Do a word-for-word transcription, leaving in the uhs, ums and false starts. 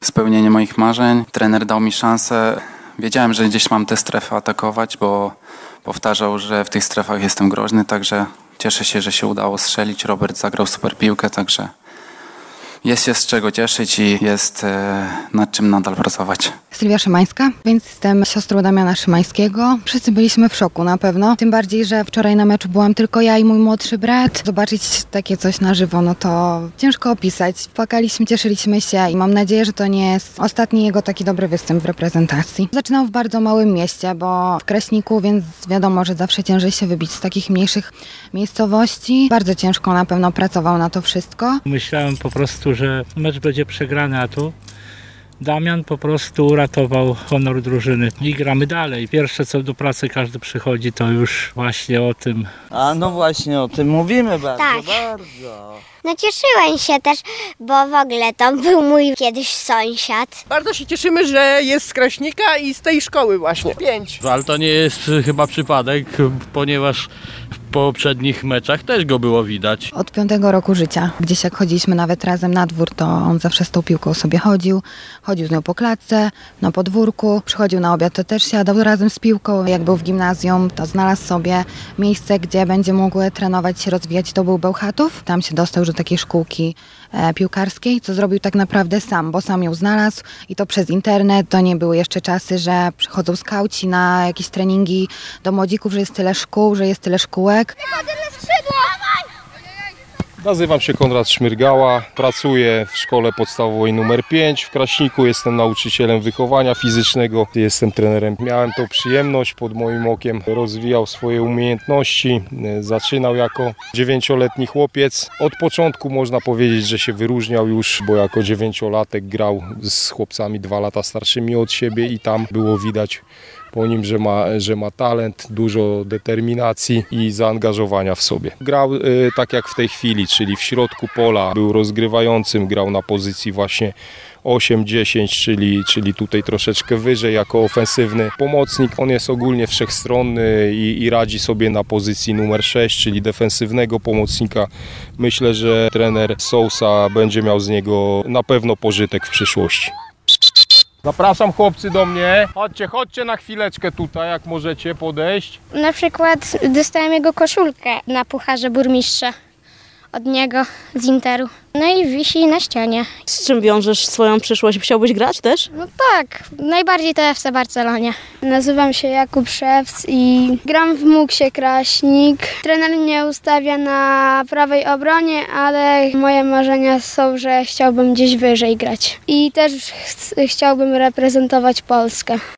Spełnienie moich marzeń. Trener dał mi szansę. Wiedziałem, że gdzieś mam tę strefę atakować, bo powtarzał, że w tych strefach jestem groźny, także cieszę się, że się udało strzelić. Robert zagrał super piłkę, także jest się z czego cieszyć i jest e, nad czym nadal pracować. Sylwia Szymańska, więc jestem siostrą Damiana Szymańskiego. Wszyscy byliśmy w szoku na pewno. Tym bardziej, że wczoraj na meczu byłam tylko ja i mój młodszy brat. Zobaczyć takie coś na żywo, no to ciężko opisać. Płakaliśmy, cieszyliśmy się i mam nadzieję, że to nie jest ostatni jego taki dobry występ w reprezentacji. Zaczynał w bardzo małym mieście, bo w Kraśniku, więc wiadomo, że zawsze ciężej się wybić z takich mniejszych miejscowości. Bardzo ciężko na pewno pracował na to wszystko. Myślałem po prostu, że mecz będzie przegrany, a tu Damian po prostu uratował honor drużyny i gramy dalej. Pierwsze co do pracy każdy przychodzi, to już właśnie o tym. A no właśnie o tym mówimy bardzo, Tak. bardzo. No cieszyłem się też, bo w ogóle to był mój kiedyś sąsiad. Bardzo się cieszymy, że jest z Kraśnika i z tej szkoły właśnie. Pięć. Ale to nie jest chyba przypadek, ponieważ w poprzednich meczach też go było widać. Od piątego roku życia. Gdzieś jak chodziliśmy nawet razem na dwór, to on zawsze z tą piłką sobie chodził. Chodził z nią po klatce, na podwórku. Przychodził na obiad, to też siadał razem z piłką. Jak był w gimnazjum, to znalazł sobie miejsce, gdzie będzie mógł trenować, się rozwijać. To był Bełchatów. Tam się dostał do takiej szkółki e, piłkarskiej, co zrobił tak naprawdę sam, bo sam ją znalazł i to przez internet. To nie były jeszcze czasy, że przychodzą skauci na jakieś treningi do młodzików, że jest tyle szkół, że jest tyle szkółek. Nazywam się Konrad Szmyrgała, pracuję w szkole podstawowej numer pięć w Kraśniku, jestem nauczycielem wychowania fizycznego, jestem trenerem. Miałem tą przyjemność, pod moim okiem rozwijał swoje umiejętności, zaczynał jako dziewięcioletni chłopiec. Od początku można powiedzieć, że się wyróżniał już, bo jako dziewięciolatek grał z chłopcami dwa lata starszymi od siebie i tam było widać po nim, że ma, że ma talent, dużo determinacji i zaangażowania w sobie. Grał y, tak jak w tej chwili, czyli w środku pola, był rozgrywającym, grał na pozycji właśnie osiem dziesięć, czyli, czyli tutaj troszeczkę wyżej jako ofensywny pomocnik. On jest ogólnie wszechstronny i, i radzi sobie na pozycji numer sześć, czyli defensywnego pomocnika. Myślę, że trener Sousa będzie miał z niego na pewno pożytek w przyszłości. Zapraszam chłopcy do mnie. Chodźcie, chodźcie na chwileczkę tutaj, jak możecie podejść. Na przykład dostałem jego koszulkę na Pucharze Burmistrza od niego z Interu. No i wisi na ścianie. Z czym wiążesz swoją przyszłość? Chciałbyś grać też? No tak, najbardziej to F C Barcelonie. Nazywam się Jakub Szewc i gram w Muksie Kraśnik. Trener mnie ustawia na prawej obronie, ale moje marzenia są, że chciałbym gdzieś wyżej grać. I też ch- chciałbym reprezentować Polskę.